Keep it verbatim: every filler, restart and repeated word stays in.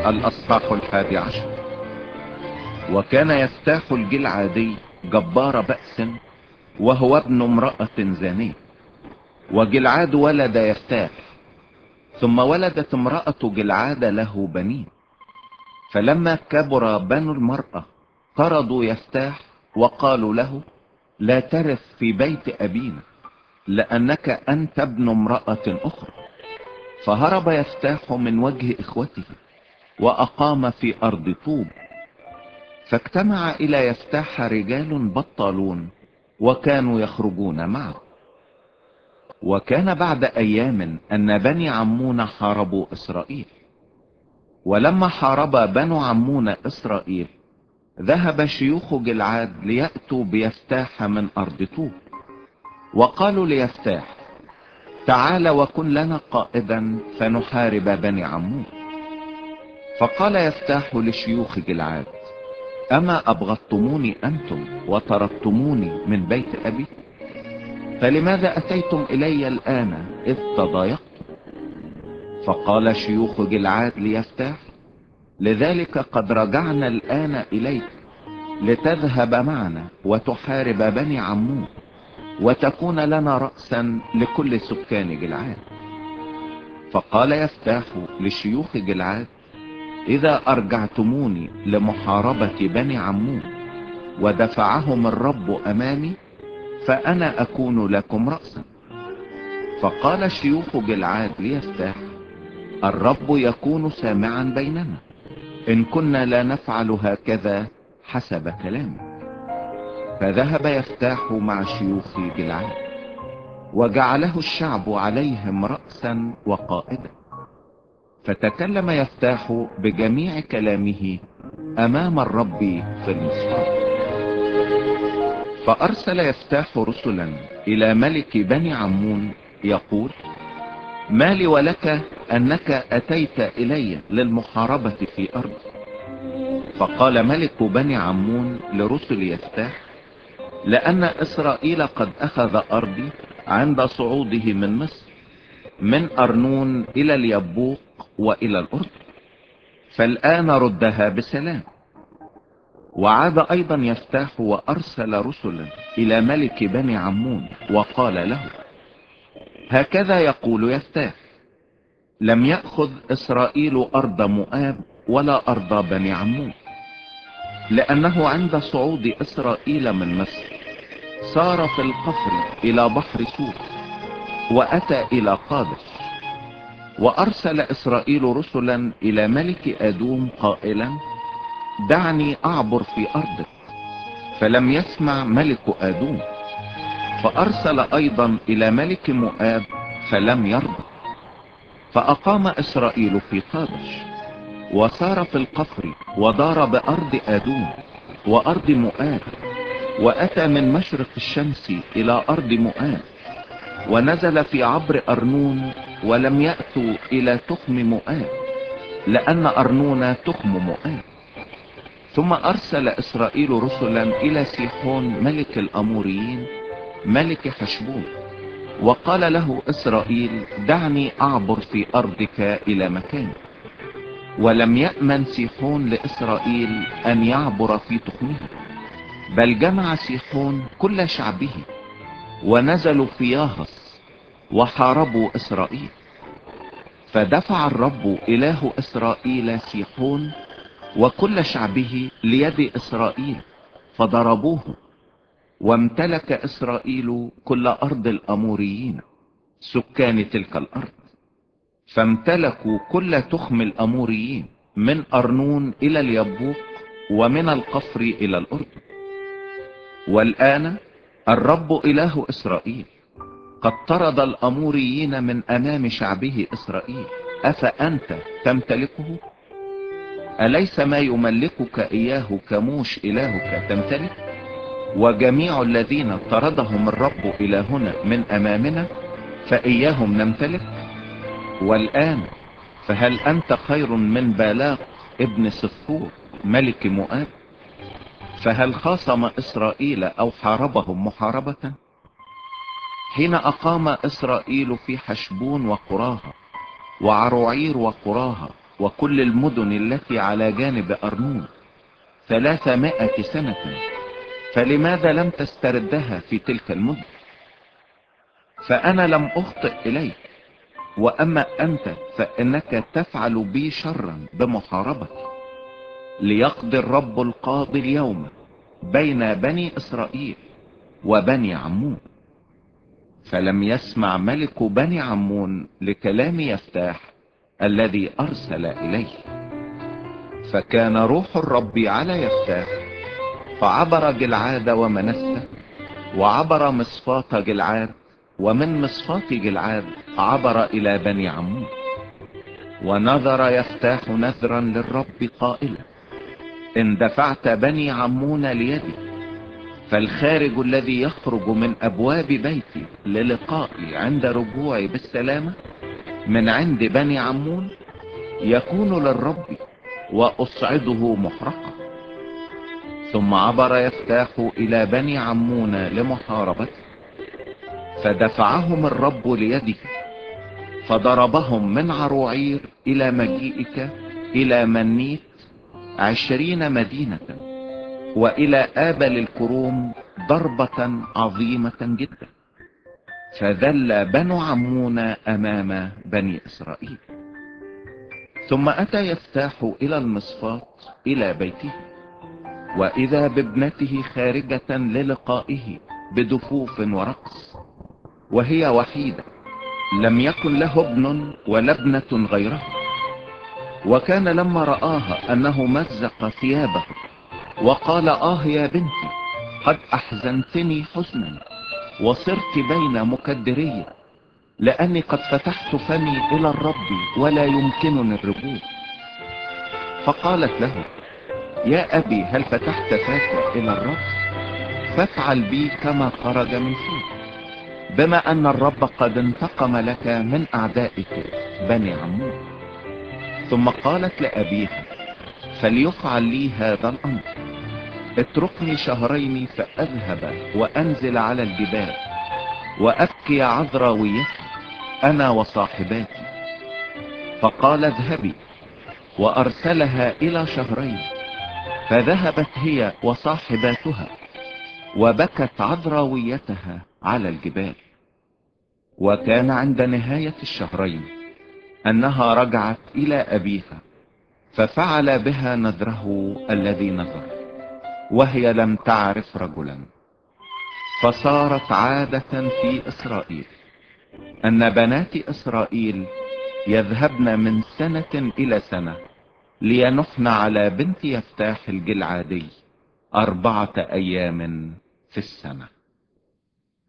الأصحاح الحادي عشر. وكان يفتاح الجلعادي جبار بأس، وهو ابن امرأة زانية. وجلعاد ولد يفتاح، ثم ولدت امرأة جلعاد له بنين. فلما كبر بنو المرأة طردوا يفتاح وقالوا له: لا ترث في بيت أبينا، لأنك أنت ابن امرأة أخرى. فهرب يفتاح من وجه إخوته وأقام في أرض طوب. فاجتمع إلى يفتاح رجال بطالون وكانوا يخرجون معه. وكان بعد أيام أن بني عمون حاربوا إسرائيل. ولما حارب بنو عمون إسرائيل ذهب شيوخ جلعاد ليأتوا بيفتاح من أرض طوب، وقالوا ليفتاح: تعال وكن لنا قائدا فنحارب بني عمون. فقال يفتاح لشيوخ جلعاد: أما أبغضتموني أنتم وطردتموني من بيت أبي؟ فلماذا أتيتم إلي الآن إذ تضايقتم؟ فقال شيوخ جلعاد ليفتاح: لذلك قد رجعنا الآن إليك لتذهب معنا وتحارب بني عمون وتكون لنا رأسا لكل سكان جلعاد. فقال يفتاح لشيوخ جلعاد: إذا أرجعتموني لمحاربة بني عمون ودفعهم الرب أمامي فأنا أكون لكم رأسا. فقال شيوخ جلعاد ليفتاح: الرب يكون سامعا بيننا إن كنا لا نفعل هكذا حسب كلامه. فذهب يفتاح مع شيوخ جلعاد، وجعله الشعب عليهم رأسا وقائدا. فتكلم يفتاح بجميع كلامه أمام الرب في المصفاة. فأرسل يفتاح رسلا إلى ملك بني عمون يقول: ما لي ولك أنك أتيت إلي للمحاربة في أرض؟ فقال ملك بني عمون لرسل يفتاح: لأن إسرائيل قد أخذ أرضي عند صعوده من مصر، من أرنون إلى اليبوق وإلى الأردن، فالآن ردها بسلام. وعاد أيضا يفتاح وأرسل رسلا إلى ملك بني عمون وقال له: هكذا يقول يفتاح: لم يأخذ إسرائيل أرض مؤاب ولا أرض بني عمون، لأنه عند صعود إسرائيل من مصر سار في القفر إلى بحر سور وأتى إلى قادش. وأرسل إسرائيل رسلا إلى ملك أدوم قائلا: دعني أعبر في أرضك، فلم يسمع ملك أدوم. فأرسل أيضا إلى ملك مؤاب فلم يرضى. فأقام إسرائيل في قادش وسار في القفر ودار بأرض أدوم وأرض مؤاب، وأتى من مشرق الشمس إلى أرض مؤاب، ونزل في عبر أرنون، ولم يأتوا إلى تخم مؤاب لأن أرنون تخم مؤاب. ثم أرسل إسرائيل رسلا إلى سيحون ملك الأموريين ملك حشبون، وقال له إسرائيل: دعني أعبر في أرضك إلى مكان. ولم يأمن سيحون لإسرائيل أن يعبر في تخمه، بل جمع سيحون كل شعبه ونزلوا في ياهص وحاربوا إسرائيل. فدفع الرب إله إسرائيل سيحون وكل شعبه ليد إسرائيل فضربوه، وامتلك إسرائيل كل أرض الأموريين سكان تلك الأرض، فامتلكوا كل تخم الأموريين من أرنون إلى اليبوق ومن القفر إلى الأردن. والآن الرب إله إسرائيل قد طرد الأموريين من أمام شعبه إسرائيل، أفأنت تمتلكه؟ أليس ما يملكك إياه كموش إلهك تمتلك؟ وجميع الذين طردهم الرب إلى هنا من أمامنا فإياهم نمتلك. والآن فهل أنت خير من بالاق ابن صفور ملك مؤاب؟ فهل خاصم إسرائيل أو حاربهم محاربة؟ حين أقام إسرائيل في حشبون وقراها وعروعير وقراها وكل المدن التي على جانب أرنون ثلاثمائة سنة، فلماذا لم تستردها في تلك المدن؟ فأنا لم أخطئ إليك، وأما أنت فإنك تفعل بي شرا بمحاربتي، ليقضي الرب القاضي اليوم بين بني إسرائيل وبني عمون. فلم يسمع ملك بني عمون لكلام يفتاح الذي أرسل إليه. فكان روح الرب على يفتاح، فعبر جلعاد ومنسة، وعبر مصفات جلعاد، ومن مصفات جلعاد عبر إلى بني عمون. ونذر يفتاح نذرا للرب قائلا: إن دفعت بني عمون ليدي، فالخارج الذي يخرج من أبواب بيتي للقائي عند رجوعي بالسلامة من عند بني عمون يكون للرب، وأصعده محرقة. ثم عبر يفتاح إلى بني عمون لمحاربته، فدفعهم الرب ليده، فضربهم من عروعير إلى مجيئك إلى منيت عشرين مدينة، وإلى آبل الكروم ضربة عظيمة جدا، فذل بنو عمون أمام بني إسرائيل. ثم أتى يفتاح إلى المصفات إلى بيته، وإذا بابنته خارجة للقائه بدفوف ورقص، وهي وحيدة، لم يكن له ابن ولا ابنة غيره. وكان لما رآها أنه مزق ثيابه وقال: آه يا بنتي، قد أحزنتني حزنا وصرت بين مكدرية، لأني قد فتحت فمي إلى الرب ولا يمكنني الرجوع. فقالت له: يا أبي، هل فتحت فاك إلى الرب؟ فافعل بي كما خرج من فيك، بما أن الرب قد انتقم لك من أعدائك بني عمون. ثم قالت لأبيها: فليفعل لي هذا الأمر، اتركني شهرين فأذهب وأنزل على الجبال وأبكي عذراويتي أنا وصاحباتي. فقال: اذهبي. وأرسلها إلى شهرين، فذهبت هي وصاحباتها وبكت عذراويتها على الجبال. وكان عند نهاية الشهرين أنها رجعت إلى أبيها، ففعل بها نذره الذي نذر، وهي لم تعرف رجلا. فصارت عادة في إسرائيل أن بنات إسرائيل يذهبن من سنة إلى سنة لينحن على بنت يفتاح الجلعادي أربعة أيام في السنة.